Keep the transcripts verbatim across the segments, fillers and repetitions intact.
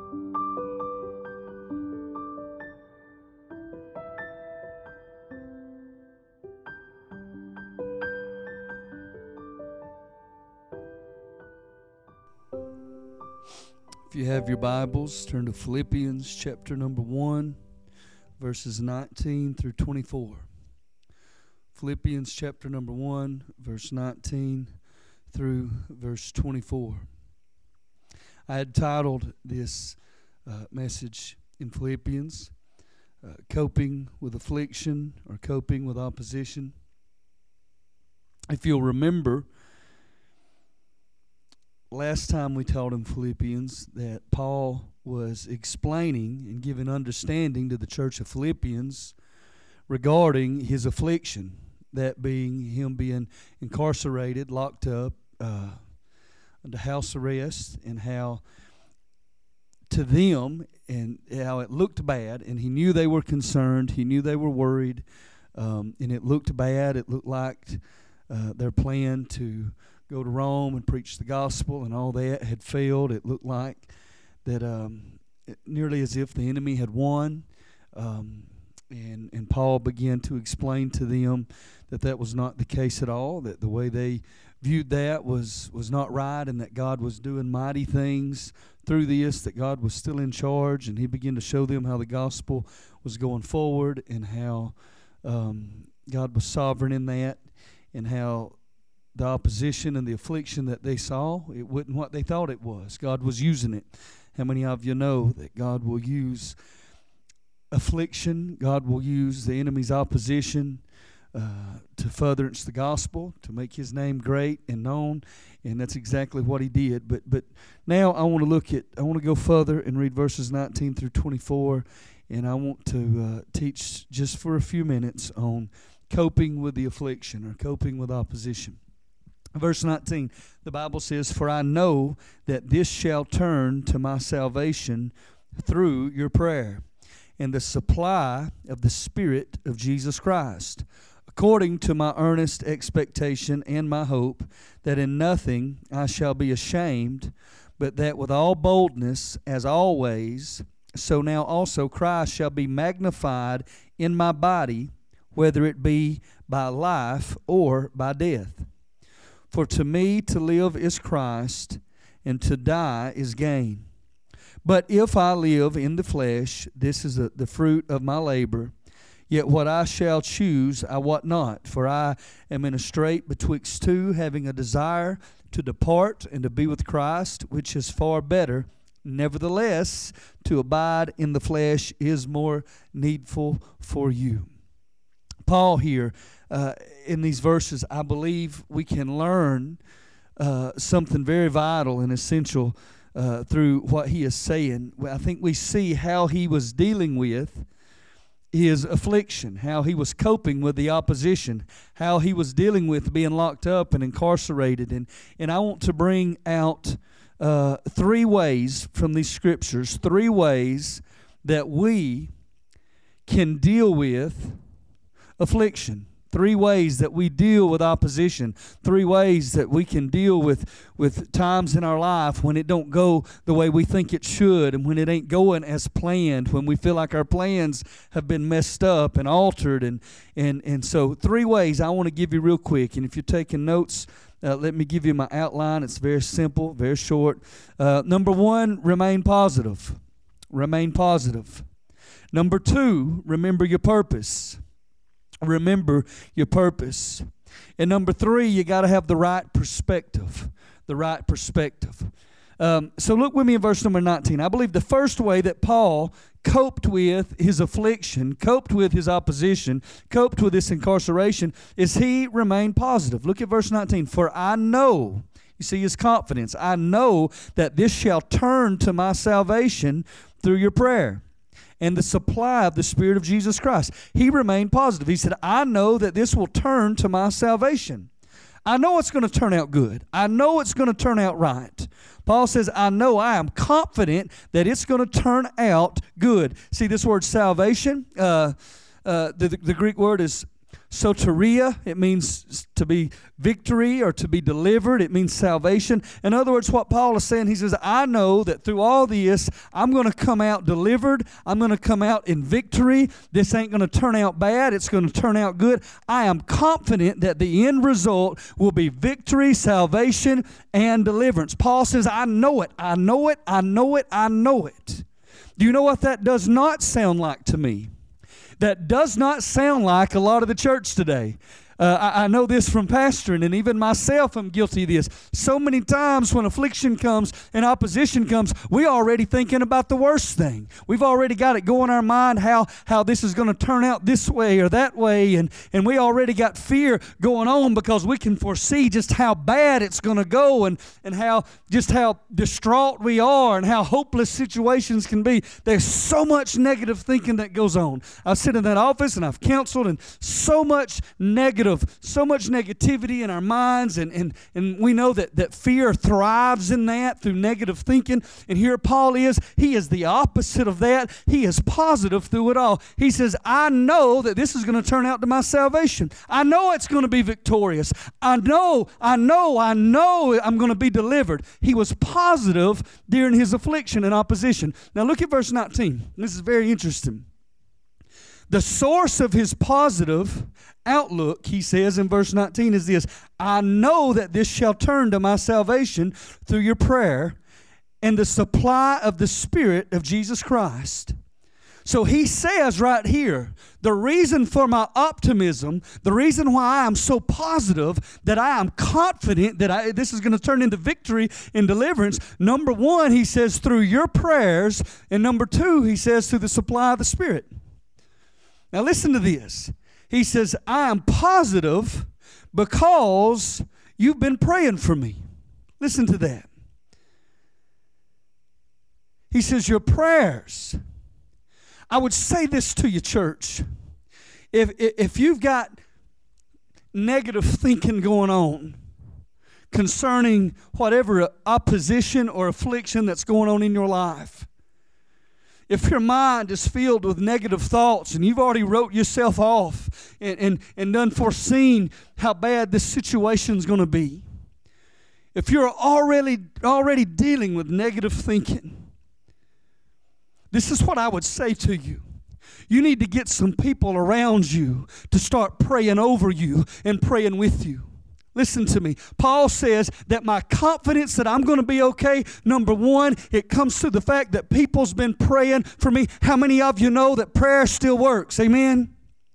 If you have your Bibles, turn to Philippians chapter number one, verses nineteen through twenty-four. Philippians chapter number one, verse nineteen through verse twenty-four. I had titled this uh, message in Philippians, uh, Coping with Affliction or Coping with Opposition. If you'll remember, last time we taught in Philippians that Paul was explaining and giving understanding to the church of Philippians regarding his affliction, that being him being incarcerated, locked up, uh, under house arrest, and how to them and how it looked bad, and he knew they were concerned, he knew they were worried, um, and it looked bad. It looked like uh, their plan to go to Rome and preach the gospel and all that had failed. It looked like that um, it, nearly as if the enemy had won. Um, and, and Paul began to explain to them that that was not the case at all, that the way they viewed that was, was not right, and that God was doing mighty things through this, that God was still in charge. And he began to show them how the gospel was going forward and how um, God was sovereign in that, and how the opposition and the affliction that they saw, it wasn't what they thought it was. God was using it. How many of you know that God will use affliction, God will use the enemy's opposition uh, to furtherance the gospel, to make his name great and known? And that's exactly what he did. But but now I want to look at, I want to go further and read verses nineteen through twenty-four, and I want to uh, teach just for a few minutes on coping with the affliction or coping with opposition. Verse nineteen, the Bible says, "For I know that this shall turn to my salvation through your prayer and the supply of the Spirit of Jesus Christ, according to my earnest expectation and my hope, that in nothing I shall be ashamed, but that with all boldness, as always, so now also Christ shall be magnified in my body, whether it be by life or by death. For to me to live is Christ, and to die is gain. But if I live in the flesh, this is the, the fruit of my labor. Yet what I shall choose I wot not, for I am in a strait betwixt two, having a desire to depart and to be with Christ, which is far better. Nevertheless, to abide in the flesh is more needful for you." Paul here, uh, in these verses, I believe we can learn uh, something very vital and essential uh, through what he is saying. I think we see how he was dealing with his affliction, how he was coping with the opposition, how he was dealing with being locked up and incarcerated. And, and I want to bring out uh, three ways from these scriptures, three ways that we can deal with affliction, three ways that we deal with opposition, three ways that we can deal with, with times in our life when it don't go the way we think it should, and when it ain't going as planned, when we feel like our plans have been messed up and altered. And, and, and so three ways I want to give you real quick. And if you're taking notes, uh, let me give you my outline. It's very simple, very short. Uh, number one, remain positive. Remain positive. Number two, remember your purpose. Remember your purpose. And number three, you got to have the right perspective. The right perspective. Um, so look with me in verse number nineteen. I believe the first way that Paul coped with his affliction, coped with his opposition, coped with this incarceration, is he remained positive. Look at verse nineteen. "For I know," you see his confidence, "I know that this shall turn to my salvation through your prayer and the supply of the Spirit of Jesus Christ." He remained positive. He said, "I know that this will turn to my salvation. I know it's going to turn out good. I know it's going to turn out right." Paul says, I know, I am confident that it's going to turn out good. See, this word salvation, uh, uh, the, the Greek word is Soteria, it means to be victory or to be delivered. It means salvation. In other words, what Paul is saying, he says, I know that through all this, I'm going to come out delivered. I'm going to come out in victory. This ain't going to turn out bad. It's going to turn out good. I am confident that the end result will be victory, salvation, and deliverance. Paul says, I know it. I know it. I know it. I know it. Do you know what that does not sound like to me? That does not sound like a lot of the church today. Uh, I, I know this from pastoring, and even myself I'm guilty of this. So many times when affliction comes and opposition comes, we're already thinking about the worst thing. We've already got it going in our mind how, how this is going to turn out this way or that way, and, and we already got fear going on because we can foresee just how bad it's going to go and, and how just how distraught we are and how hopeless situations can be. There's so much negative thinking that goes on. I sit in that office and I've counseled, and so much negative of so much negativity in our minds, and, and, and we know that, that fear thrives in that through negative thinking. And here Paul is, he is the opposite of that. He is positive through it all. He says, I know that this is going to turn out to my salvation. I know it's going to be victorious. I know, I know, I know I'm going to be delivered. He was positive during his affliction and opposition. Now look at verse nineteen. This is very interesting. The source of his positive outlook, he says in verse nineteen, is this: I know that this shall turn to my salvation through your prayer and the supply of the Spirit of Jesus Christ. So he says right here, the reason for my optimism, the reason why I am so positive that I am confident that I, this is going to turn into victory and deliverance, number one, he says, through your prayers, and number two, he says, through the supply of the Spirit. Now listen to this. He says, I am positive because you've been praying for me. Listen to that. He says, your prayers. I would say this to you, church. If, if you've got negative thinking going on concerning whatever opposition or affliction that's going on in your life, if your mind is filled with negative thoughts and you've already wrote yourself off and, and, and done foreseen how bad this situation's going to be, if you're already, already dealing with negative thinking, this is what I would say to you. You need to get some people around you to start praying over you and praying with you. Listen to me. Paul says that my confidence that I'm going to be okay, number one, it comes to the fact that people's been praying for me. How many of you know that prayer still works? Amen?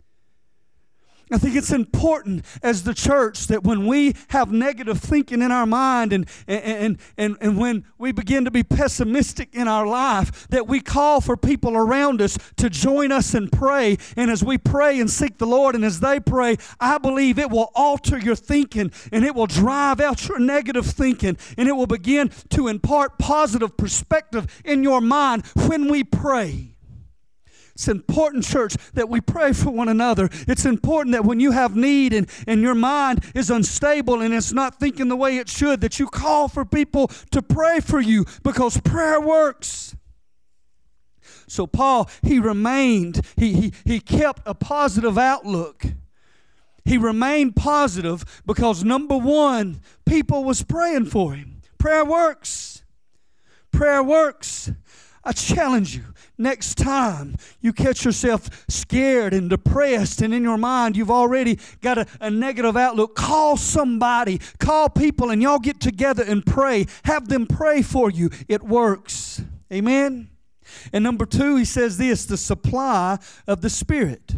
I think it's important as the church that when we have negative thinking in our mind and, and, and, and when we begin to be pessimistic in our life, that we call for people around us to join us and pray. And as we pray and seek the Lord and as they pray, I believe it will alter your thinking and it will drive out your negative thinking and it will begin to impart positive perspective in your mind when we pray. It's important, church, that we pray for one another. It's important that when you have need and, and your mind is unstable and it's not thinking the way it should, that you call for people to pray for you because prayer works. So Paul, he remained, he, he, he kept a positive outlook. He remained positive because, number one, people was praying for him. Prayer works. Prayer works. I challenge you. Next time you catch yourself scared and depressed and in your mind you've already got a, a negative outlook, call somebody, call people, and y'all get together and pray. Have them pray for you. It works. Amen? And number two, he says this, the supply of the Spirit.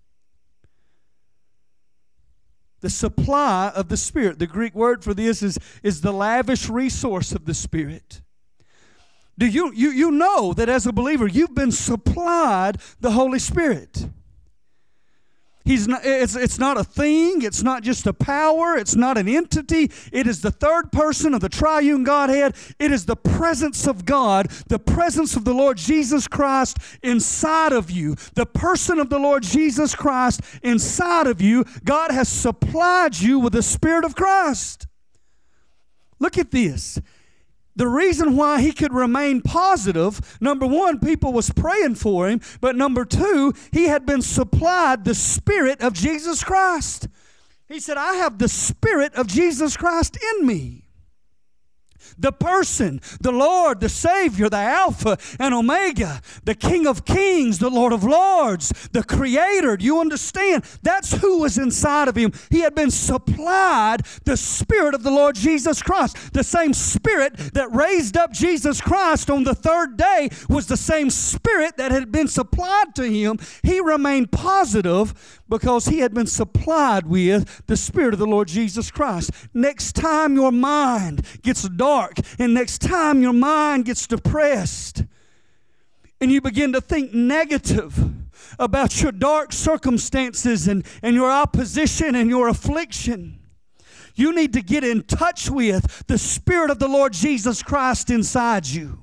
The supply of the Spirit. The Greek word for this is, is the lavish resource of the Spirit. Do you, you, you know that as a believer, you've been supplied the Holy Spirit. He's not, it's, it's not a thing. It's not just a power. It's not an entity. It is the third person of the triune Godhead. It is the presence of God, the presence of the Lord Jesus Christ inside of you. The person of the Lord Jesus Christ inside of you. God has supplied you with the Spirit of Christ. Look at this. The reason why he could remain positive, number one, people was praying for him, but number two, he had been supplied the Spirit of Jesus Christ. He said, I have the Spirit of Jesus Christ in me. The person, the Lord, the Savior, the Alpha and Omega, the King of Kings, the Lord of Lords, the Creator. Do you understand? That's who was inside of him. He had been supplied the Spirit of the Lord Jesus Christ. The same Spirit that raised up Jesus Christ on the third day was the same Spirit that had been supplied to him. He remained positive because he had been supplied with the Spirit of the Lord Jesus Christ. Next time your mind gets dark, and next time your mind gets depressed, and you begin to think negative about your dark circumstances and, and your opposition and your affliction, you need to get in touch with the Spirit of the Lord Jesus Christ inside you.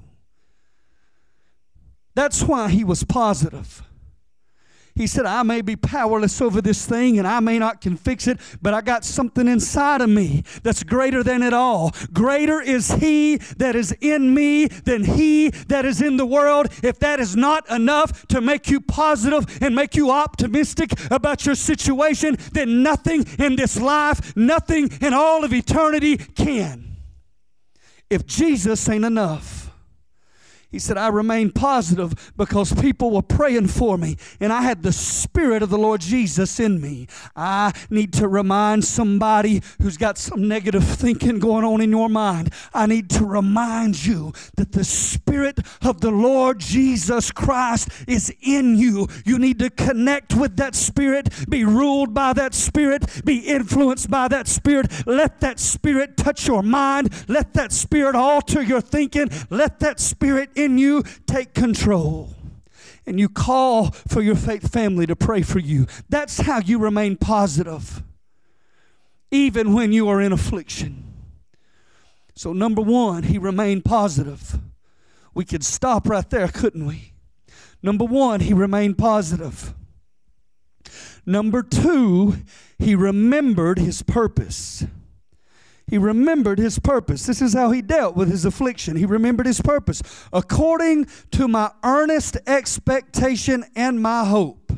That's why he was positive. He said, I may be powerless over this thing and I may not can fix it, but I got something inside of me that's greater than it all. Greater is he that is in me than he that is in the world. If that is not enough to make you positive and make you optimistic about your situation, then nothing in this life, nothing in all of eternity can. If Jesus ain't enough. He said, I remained positive because people were praying for me and I had the Spirit of the Lord Jesus in me. I need to remind somebody who's got some negative thinking going on in your mind. I need to remind you that the Spirit of the Lord Jesus Christ is in you. You need to connect with that Spirit, be ruled by that Spirit, be influenced by that Spirit. Let that Spirit touch your mind. Let that Spirit alter your thinking. Let that Spirit in you take control, and you call for your faith family to pray for you. That's how you remain positive even when you are in affliction. So number one, he remained positive. We could stop right there, couldn't we? Number one, he remained positive. Number two, he remembered his purpose. He remembered his purpose. This is how he dealt with his affliction. He remembered his purpose. According to my earnest expectation and my hope,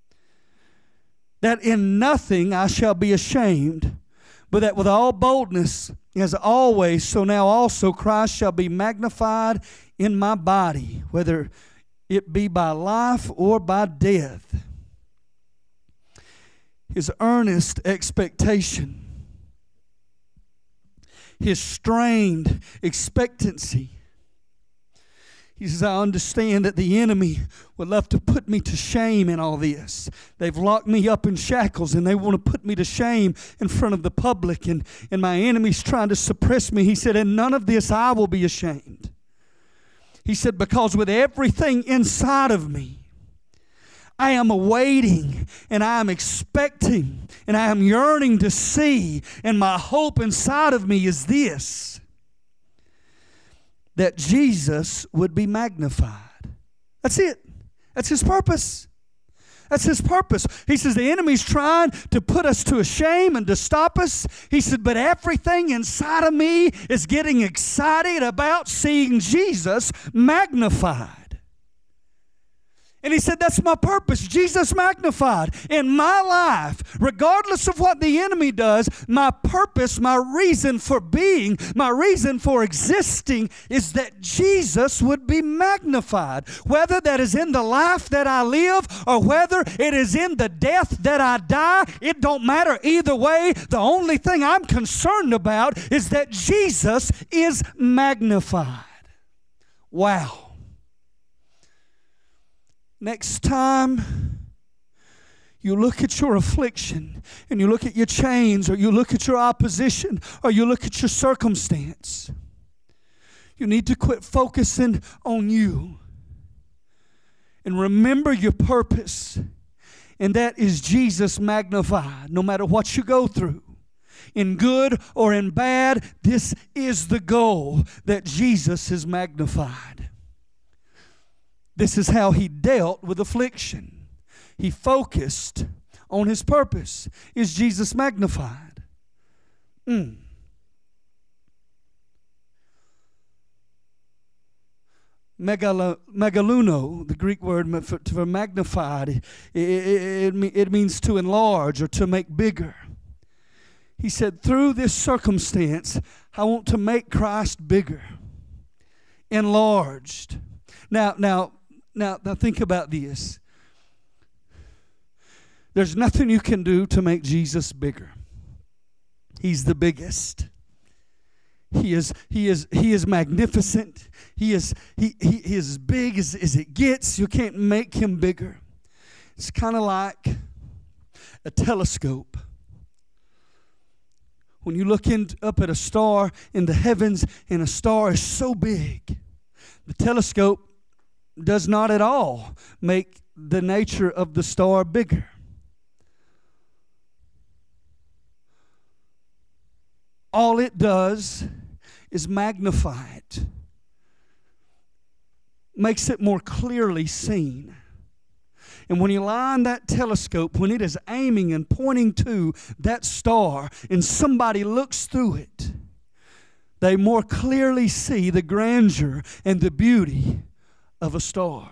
that in nothing I shall be ashamed, but that with all boldness, as always, so now also Christ shall be magnified in my body, whether it be by life or by death. His earnest expectation. His strained expectancy. He says, I understand that the enemy would love to put me to shame in all this. They've locked me up in shackles and they want to put me to shame in front of the public, and, and my enemy's trying to suppress me. He said, in none of this I will be ashamed. He said, because with everything inside of me, I am awaiting and I am expecting and I am yearning to see, and my hope inside of me is this, that Jesus would be magnified. That's it. That's his purpose. That's his purpose. He says the enemy's trying to put us to a shame and to stop us. He said, but everything inside of me is getting excited about seeing Jesus magnified. And he said, that's my purpose, Jesus magnified. In my life, regardless of what the enemy does, my purpose, my reason for being, my reason for existing is that Jesus would be magnified. Whether that is in the life that I live or whether it is in the death that I die, it don't matter either way. The only thing I'm concerned about is that Jesus is magnified. Wow. Next time you look at your affliction and you look at your chains, or you look at your opposition, or you look at your circumstance, you need to quit focusing on you and remember your purpose, and that is Jesus magnified. No matter what you go through, in good or in bad, this is the goal, that Jesus is magnified. This is how he dealt with affliction. He focused on his purpose. Is Jesus magnified? Mm. Megalo, megaluno, the Greek word for, for magnified, it, it, it, it means to enlarge or to make bigger. He said, through this circumstance, I want to make Christ bigger, enlarged. Now, now, now, now think about this. There's nothing you can do to make Jesus bigger. He's the biggest. He is, he is, he is magnificent. He is, he, he, he is as big as, as it gets. You can't make him bigger. It's kind of like a telescope. When you look in, up at a star in the heavens, and a star is so big, the telescope does not at all make the nature of the star bigger. All it does is magnify it, makes it more clearly seen. And when you line that telescope, when it is aiming and pointing to that star, and somebody looks through it, they more clearly see the grandeur and the beauty of a star.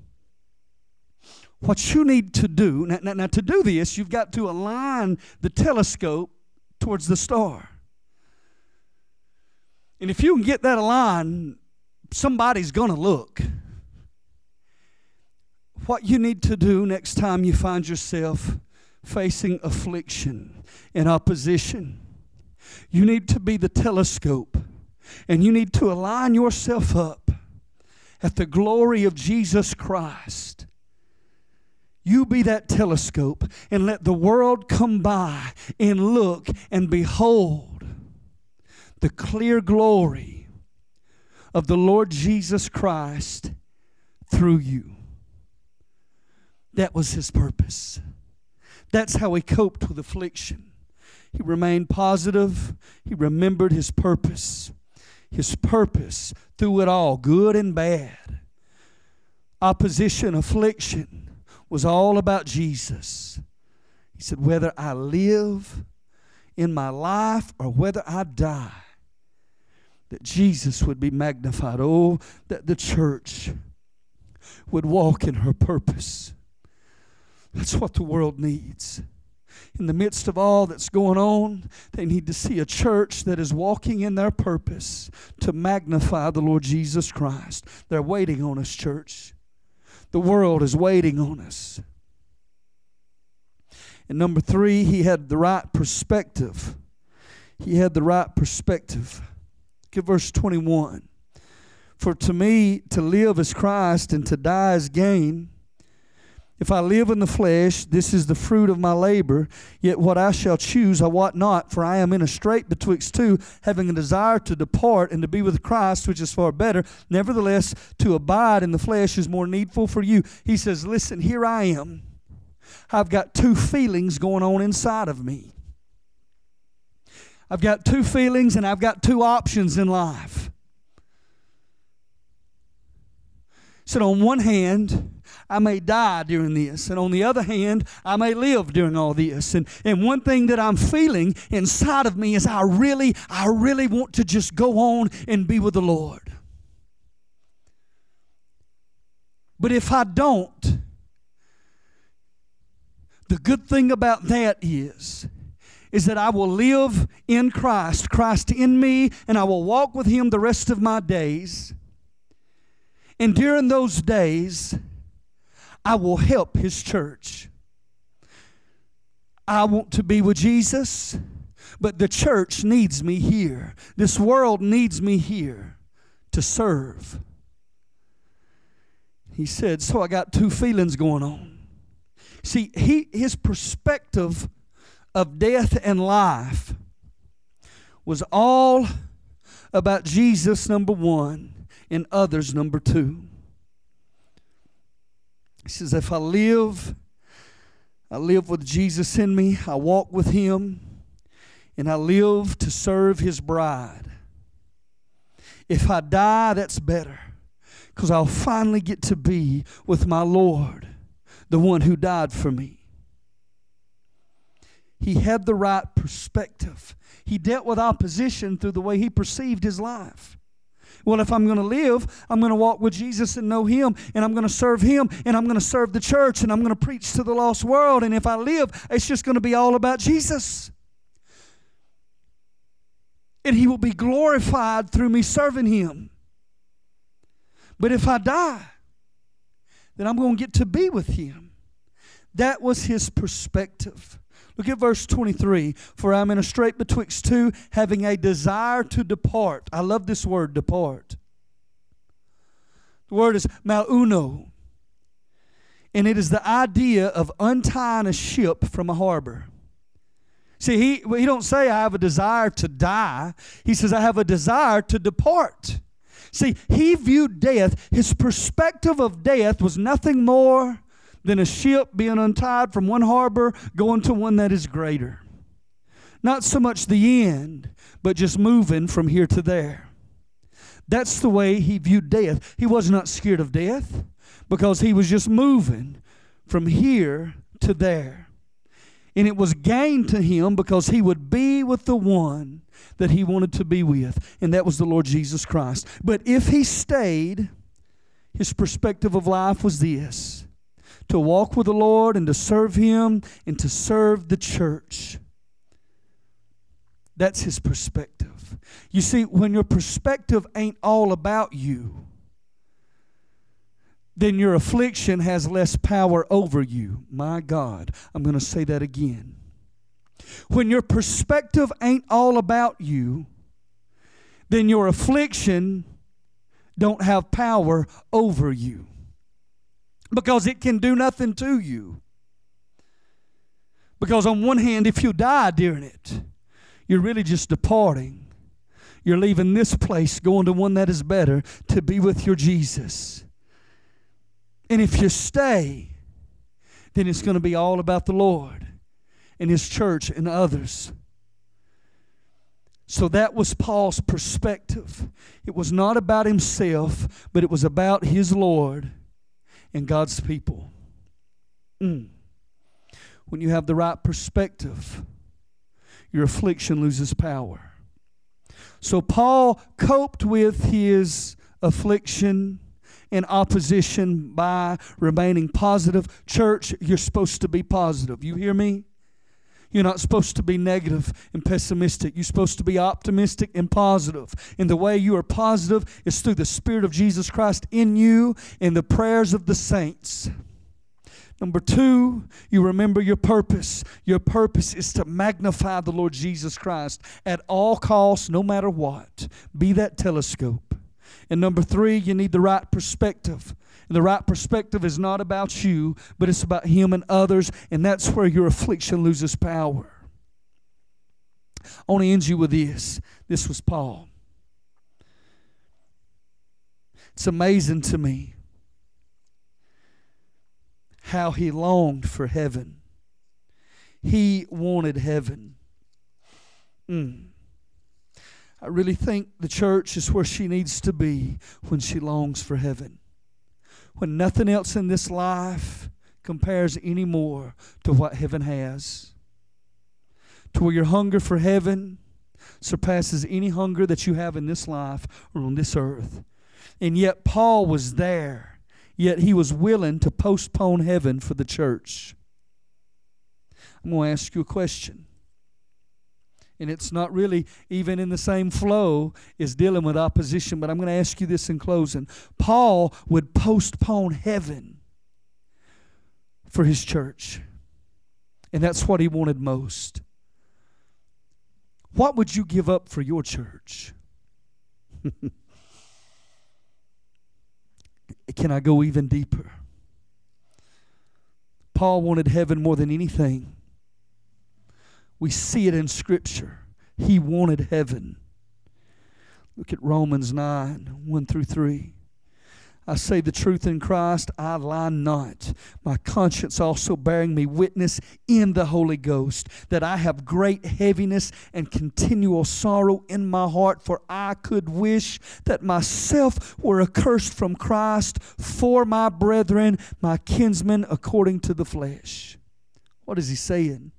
What you need to do, now, now, now to do this, you've got to align the telescope towards the star. And if you can get that aligned, somebody's going to look. What you need to do next time you find yourself facing affliction and opposition, you need to be the telescope, and you need to align yourself up at the glory of Jesus Christ. You be that telescope and let the world come by and look and behold the clear glory of the Lord Jesus Christ through you. That was his purpose. That's how he coped with affliction. He remained positive. He remembered his purpose. His purpose through it all, good and bad. Opposition, affliction was all about Jesus. He said, whether I live in my life or whether I die, that Jesus would be magnified. Oh, that the church would walk in her purpose. That's what the world needs. In the midst of all that's going on, they need to see a church that is walking in their purpose to magnify the Lord Jesus Christ. They're waiting on us, church. The world is waiting on us. And number three, he had the right perspective. He had the right perspective. Look at verse twenty-one. For to me, to live is Christ, and to die is gain. If I live in the flesh, this is the fruit of my labor. Yet what I shall choose I wot not, for I am in a strait betwixt two, having a desire to depart and to be with Christ, which is far better. Nevertheless, to abide in the flesh is more needful for you. He says, listen, here I am. I've got two feelings going on inside of me. I've got two feelings and I've got two options in life. So on one hand, I may die during this. And on the other hand, I may live during all this. And, and one thing that I'm feeling inside of me is I really, I really want to just go on and be with the Lord. But if I don't, the good thing about that is, is that I will live in Christ, Christ in me, and I will walk with him the rest of my days. And during those days, I will help his church. I want to be with Jesus, but the church needs me here. This world needs me here to serve. He said, so I got two feelings going on. See, he, his perspective of death and life was all about Jesus, number one, and others, number two. He says, if I live, I live with Jesus in me, I walk with him, and I live to serve his bride. If I die, that's better, because I'll finally get to be with my Lord, the one who died for me. He had the right perspective. He dealt with opposition through the way he perceived his life. Well, if I'm going to live, I'm going to walk with Jesus and know Him, and I'm going to serve Him, and I'm going to serve the church, and I'm going to preach to the lost world. And if I live, it's just going to be all about Jesus. And He will be glorified through me serving Him. But if I die, then I'm going to get to be with Him. That was his perspective. Look at verse twenty-three. For I'm in a strait betwixt two, having a desire to depart. I love this word, depart. The word is mauno. And it is the idea of untying a ship from a harbor. See, he, he don't say I have a desire to die. He says I have a desire to depart. See, he viewed death, his perspective of death was nothing more than a ship being untied from one harbor going to one that is greater. Not so much the end, but just moving from here to there. That's the way he viewed death. He was not scared of death because he was just moving from here to there. And it was gain to him because he would be with the one that he wanted to be with, and that was the Lord Jesus Christ. But if he stayed, his perspective of life was this: to walk with the Lord and to serve Him and to serve the church. That's his perspective. You see, when your perspective ain't all about you, then your affliction has less power over you. My God, I'm going to say that again. When your perspective ain't all about you, then your affliction don't have power over you. Because it can do nothing to you. Because on one hand, if you die during it, you're really just departing. You're leaving this place, going to one that is better, to be with your Jesus. And if you stay, then it's going to be all about the Lord and His church and others. So that was Paul's perspective. It was not about himself, but it was about his Lord and God's people. Mm. When you have the right perspective, your affliction loses power. So Paul coped with his affliction and opposition by remaining positive. Church, you're supposed to be positive. You hear me? You're not supposed to be negative and pessimistic. You're supposed to be optimistic and positive. And the way you are positive is through the Spirit of Jesus Christ in you and the prayers of the saints. Number two, you remember your purpose. Your purpose is to magnify the Lord Jesus Christ at all costs, no matter what. Be that telescope. And number three, you need the right perspective. And the right perspective is not about you, but it's about Him and others, and that's where your affliction loses power. I want to end you with this. This was Paul. It's amazing to me how he longed for heaven. He wanted heaven. Mm. I really think the church is where she needs to be when she longs for heaven. When nothing else in this life compares anymore to what heaven has. To where your hunger for heaven surpasses any hunger that you have in this life or on this earth. And yet Paul was there. Yet he was willing to postpone heaven for the church. I'm going to ask you a question. And it's not really even in the same flow as dealing with opposition, but I'm going to ask you this in closing. Paul would postpone heaven for his church. And that's what he wanted most. What would you give up for your church? Can I go even deeper? Paul wanted heaven more than anything. We see it in Scripture. He wanted heaven. Look at Romans nine, one through three. I say the truth in Christ, I lie not. My conscience also bearing me witness in the Holy Ghost, that I have great heaviness and continual sorrow in my heart, for I could wish that myself were accursed from Christ for my brethren, my kinsmen according to the flesh. What is he saying?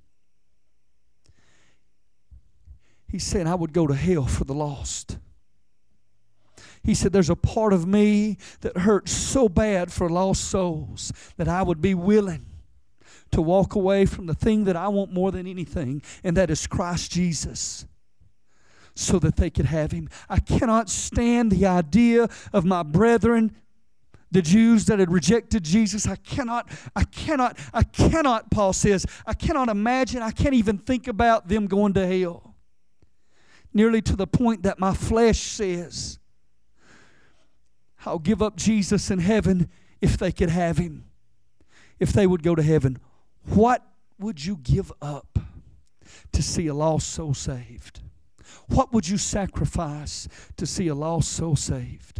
He's saying I would go to hell for the lost. He said, there's a part of me that hurts so bad for lost souls that I would be willing to walk away from the thing that I want more than anything, and that is Christ Jesus, so that they could have Him. I cannot stand the idea of my brethren, the Jews that had rejected Jesus. I cannot, I cannot, I cannot, Paul says, I cannot imagine, I can't even think about them going to hell. Nearly to the point that my flesh says, I'll give up Jesus in heaven if they could have Him, if they would go to heaven. What would you give up to see a lost soul saved? What would you sacrifice to see a lost soul saved?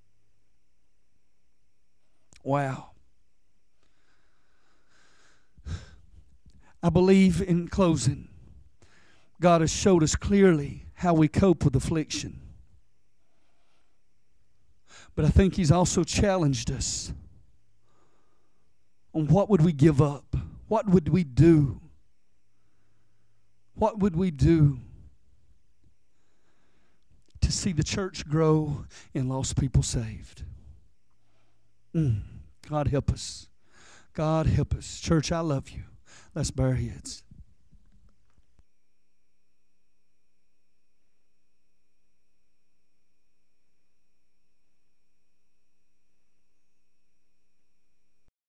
Wow. I believe, in closing, God has showed us clearly how we cope with affliction. But I think He's also challenged us on what would we give up? What would we do? What would we do to see the church grow and lost people saved? Mm. God help us. God help us. Church, I love you. Let's bow our heads.